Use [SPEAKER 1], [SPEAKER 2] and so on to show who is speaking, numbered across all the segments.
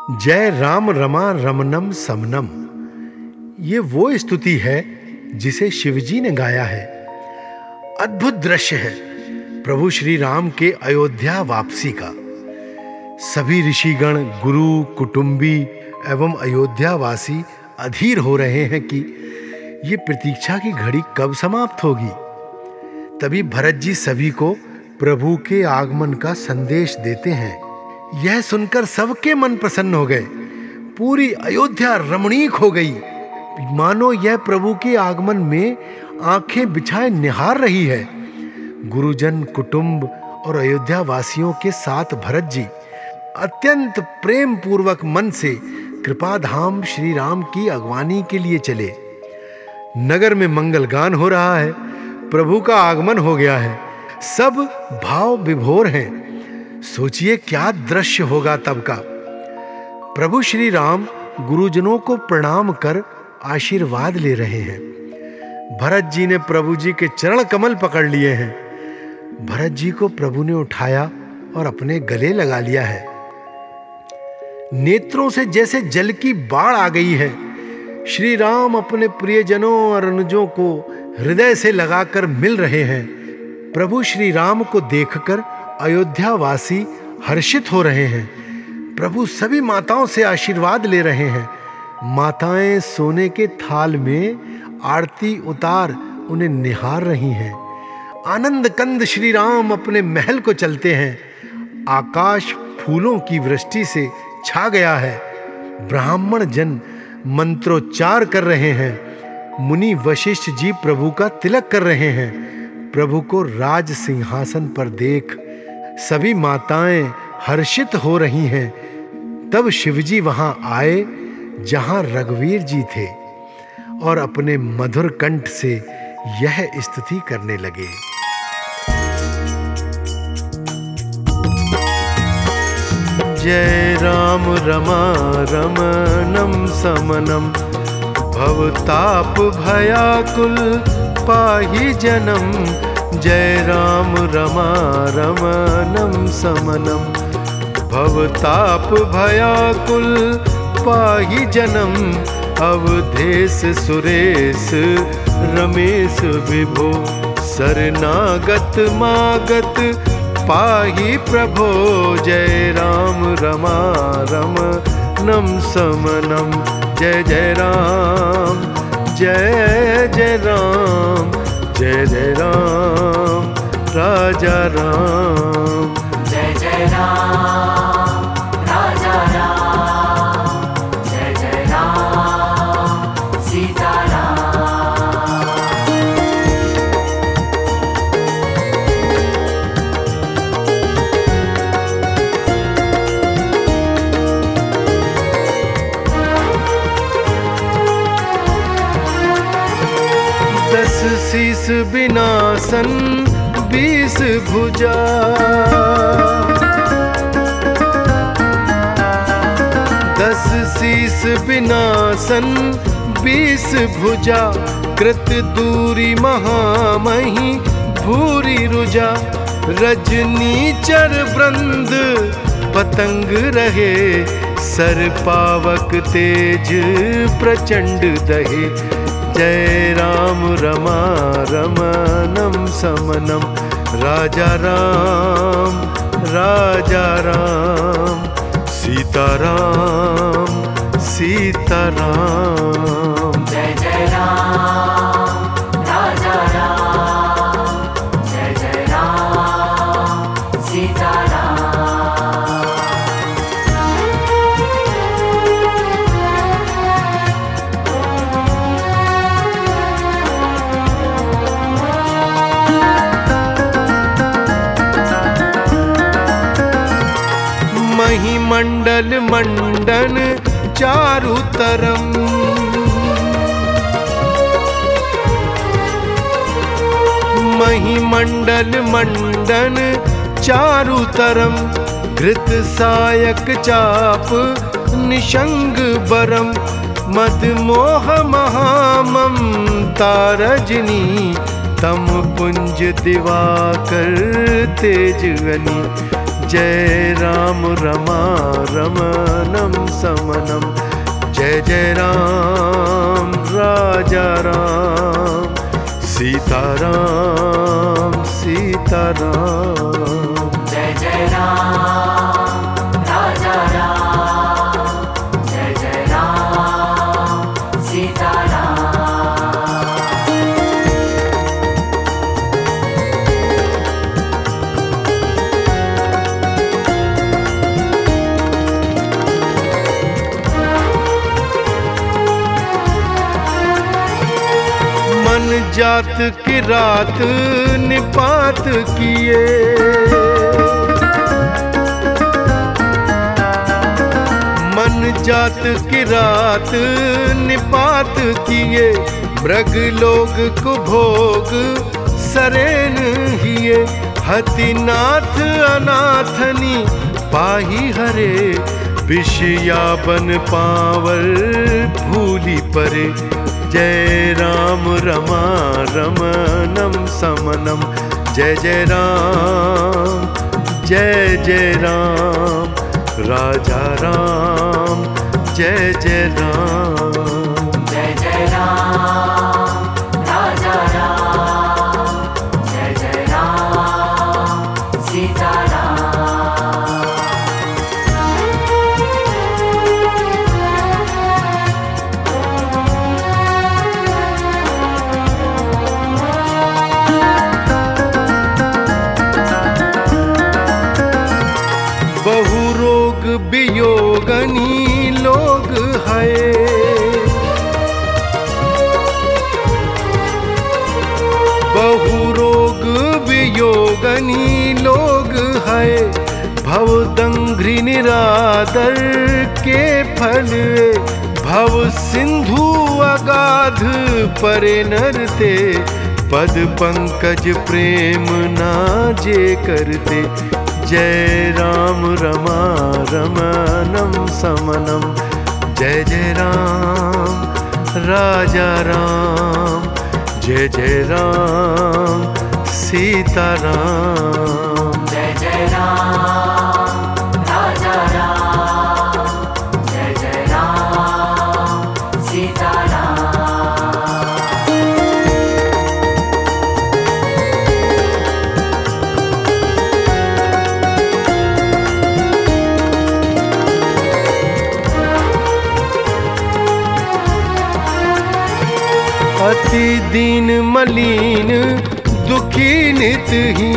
[SPEAKER 1] जय राम रमा रमनम समनम, ये वो स्तुति है जिसे शिवजी ने गाया है। अद्भुत दृश्य है प्रभु श्री राम के अयोध्या वापसी का। सभी ऋषिगण, गुरु, कुटुंबी एवं अयोध्यावासी अधीर हो रहे हैं कि ये प्रतीक्षा की घड़ी कब समाप्त होगी। तभी भरत जी सभी को प्रभु के आगमन का संदेश देते हैं। यह सुनकर सबके मन प्रसन्न हो गए। पूरी अयोध्या रमणीक हो गई, मानो यह प्रभु के आगमन में आंखें बिछाए निहार रही है। गुरुजन, कुटुंब और अयोध्या वासियों के साथ भरत जी अत्यंत प्रेम पूर्वक मन से कृपाधाम श्री राम की अगवानी के लिए चले। नगर में मंगल गान हो रहा है, प्रभु का आगमन हो गया है, सब भाव विभोर हैं। सोचिए क्या दृश्य होगा तब का। प्रभु श्री राम गुरुजनों को प्रणाम कर आशीर्वाद ले रहे हैं। भरत जी ने प्रभु जी के चरण कमल पकड़ लिए हैं। भरत जी को प्रभु ने उठाया और अपने गले लगा लिया है। नेत्रों से जैसे जल की बाढ़ आ गई है। श्री राम अपने प्रियजनों और अनुजों को हृदय से लगाकर मिल रहे हैं। प्रभु श्री राम को देखकर अयोध्या वासी हर्षित हो रहे हैं। प्रभु सभी माताओं से आशीर्वाद ले रहे हैं। माताएं सोने के थाल में आरती उतार उन्हें निहार रही हैं। आनंद कंद श्री राम अपने महल को चलते हैं। आकाश फूलों की वृष्टि से छा गया है। ब्राह्मण जन मंत्रोच्चार कर रहे हैं। मुनि वशिष्ठ जी प्रभु का तिलक कर रहे हैं। प्रभु को राज सिंहासन पर देख सभी माताएं हर्षित हो रही हैं। तब शिवजी वहां आए जहां रघुवीर जी थे और अपने मधुर कंठ से यह स्तुति करने लगे। जय राम रमा रमनम समनम, भवताप भयाकुल पाहि जनम। जय राम रमा रमनम समनम, भवताप भयाकुल पाहि जनम। अवधेश सुरेश रमेश विभो, शरणागत मागत पाहि प्रभो। जय राम रमा रमनम समनम। जय जय राम, जय जय राम, जय जय राम, राजा राम।
[SPEAKER 2] जय जय राम, राजा राम, जय जय राम, सीता राम।
[SPEAKER 1] दस शीस विनाशन 20 भुजा, दस शीस विनाशन 20 भुजा। कृत दूरी महामही भूरी रुजा। रजनीचर वृंद पतंग रहे, सर पावक तेज प्रचंड दहे। जय राम रमा रमनम समनम, राजा राम, राजा राम, सीता राम, सीता राम।
[SPEAKER 2] जय जय राम, राजा राम, जय जय राम, सीता राम।
[SPEAKER 1] महिमंडल मंडन चारु तरम, महिमंडल मंडन चारु तरम। घृत सायक चाप निशंग बरम। मदमोह महाममता रजनी, तम पुंज दिवाकर तेजवनी। जय राम रमा रमनम समनम। जय जय राम राजा राम, सीताराम सीताराम।
[SPEAKER 2] जय जय राम राजा राम, जय जय राम सीताराम।
[SPEAKER 1] मन जात की रात निपात किए, मन जात की रात निपात किए, मृग लोग कुभोग सरेन हिए। हतिनाथ अनाथनी पाही हरे, विषया बन पावर भूली परे। जय राम रमा रमनम समनम। जय जय राम जय जय राम, राजा राम जय जय राम।
[SPEAKER 2] जय जय राम राजा राम, जय जय राम सीताराम।
[SPEAKER 1] बहु रोग वियोगनी लोग है, बहु रोग वियोगनी लोग है। भवदंघ्रि निरादर के फल, भव सिंधु अगाध परे नरते। पद पंकज प्रेम नाजे करते। जय राम रमा रमनम समनम। जय जय राम राजा राम, जय जय राम सीताराम।
[SPEAKER 2] जय जय राम राजा राम, जय जय राम सीताराम।
[SPEAKER 1] अति दीन मलीन दुखी नित ही,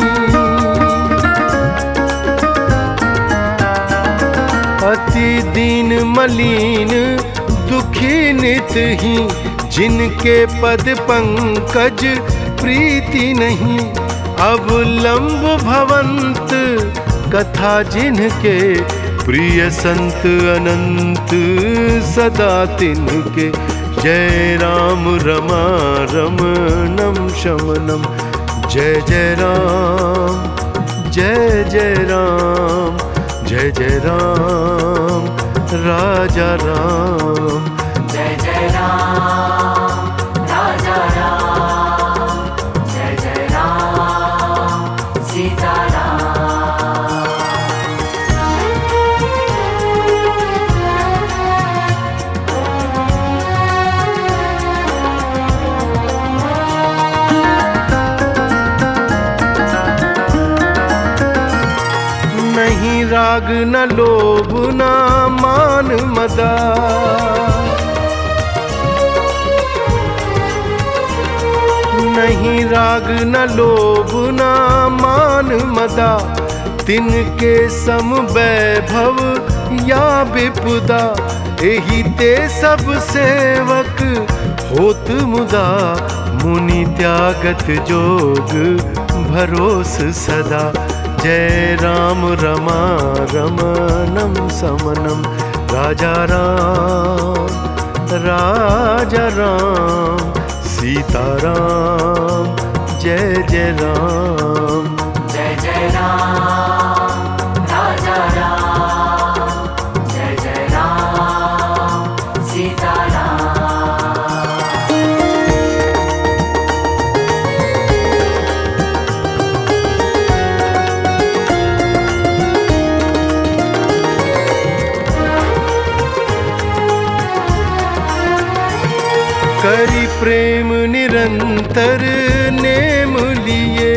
[SPEAKER 1] अति दीन मलीन दुखी नित ही। जिनके पद पंकज प्रीति नहीं, अब लंब भवंत कथा जिनके। प्रिय संत अनंत सदा तिनके। जय राम रमा रमनम शमनम। जय जय राम जय जय राम, जय जय राम राजा राम।
[SPEAKER 2] जय जय राम राजा राम, जय जय राम सीताराम।
[SPEAKER 1] नहीं राग न लोभ न मान मदा, नहीं राग न लोभ न मान मदा। तिनके सम वैभव या विपुदा, एही ते सब सेवक होत मुदा। मुनि त्यागत जोग भरोस सदा। जय राम रमा रमनम समनम। राजा राम सीताराम। जय जय राम।
[SPEAKER 2] जय जय राम राजा राम, जय जय राम सीताराम।
[SPEAKER 1] करी प्रेम निरंतर नेम लिए,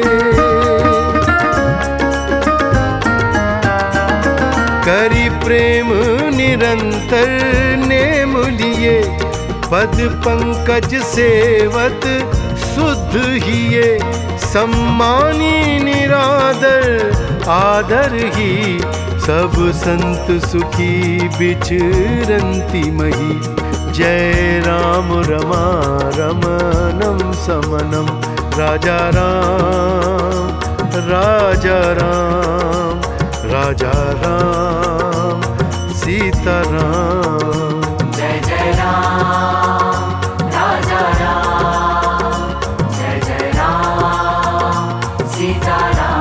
[SPEAKER 1] करी प्रेम निरंतर नेम लिए, पद पंकज सेवत शुद्ध हिये, सम्मानी निरादर आदर ही, सब संत सुखी विचरंती मही। जय राम रमा रमनम समनम, राजा राम राजा राम, राजा राम सीता राम।
[SPEAKER 2] जय जय राम राजा राम, जय जय राम सीता राम।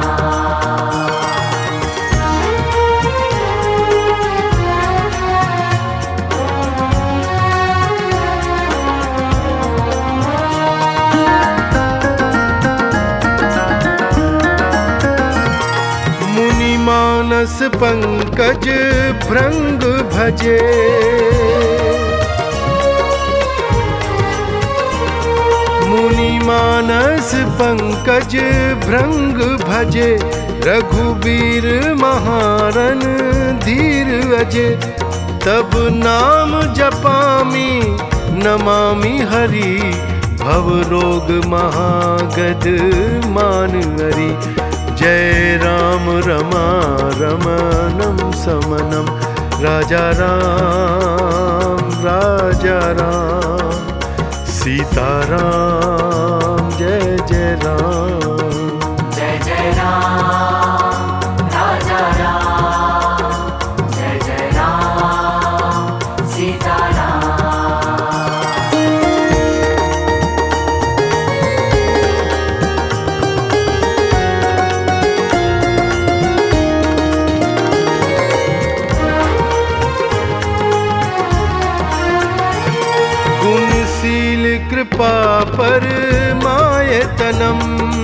[SPEAKER 1] मुनि मानस पंकज भृंग भजे, मुनि मानस पंकज भृंग भजे, रघुबीर महारन धीर अजे, तब नाम जपामि नमामि हरि, भव रोग महागद मान हरि। जय राम रमा रमनम समनम, राजा राम राजा राम सीता राम। जय जय राम,
[SPEAKER 2] जय जय राम राजा राम, जय जय राम सीता राम।
[SPEAKER 1] गुणशील कृपा परमायतनम,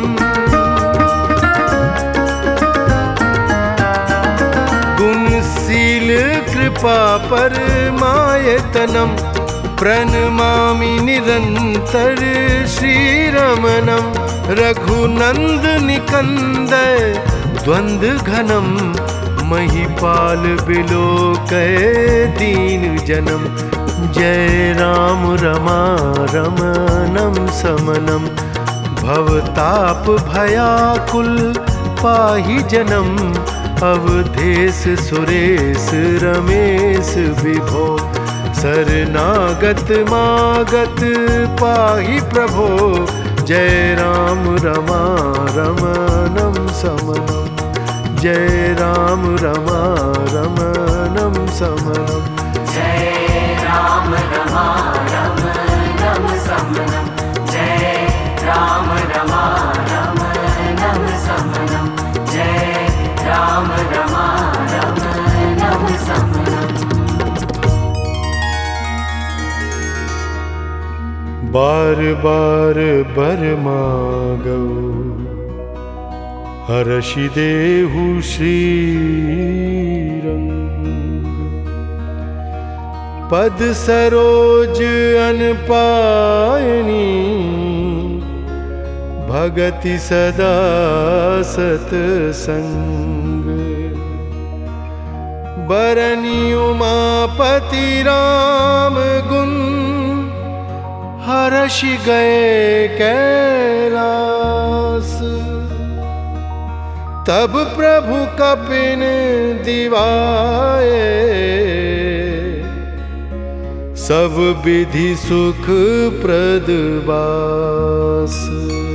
[SPEAKER 1] गुणशील कृपा परमायतनम, प्रणमामि निरंतर श्रीरमणम, रघुनंद निकंदय द्वंद्व घनम, महिपाल बिलोकय दीन जनम। जय राम रमा रमनम समनम, भवताप भयाकुल पाहि जनम, अवधेश सुरेश रमेश विभो, शरणागत मागत पाहि प्रभो। जय राम रमा रमनम समनम, जय राम रमा रमनम समनम।
[SPEAKER 2] जय राम रमा रमनम समनम, जय राम रमा रमनम समनम, जय राम रमा रमनम समनम।
[SPEAKER 1] बार बार बर मागौ, हरषि देहु श्रीरंग, पद सरोज अनपायनी, भगति सदा सतसंग, बरनी उमापति राम गुण, हर्षि गए कैलास, तब प्रभु कपिन दिवाए, सब विधि सुख प्रद बास।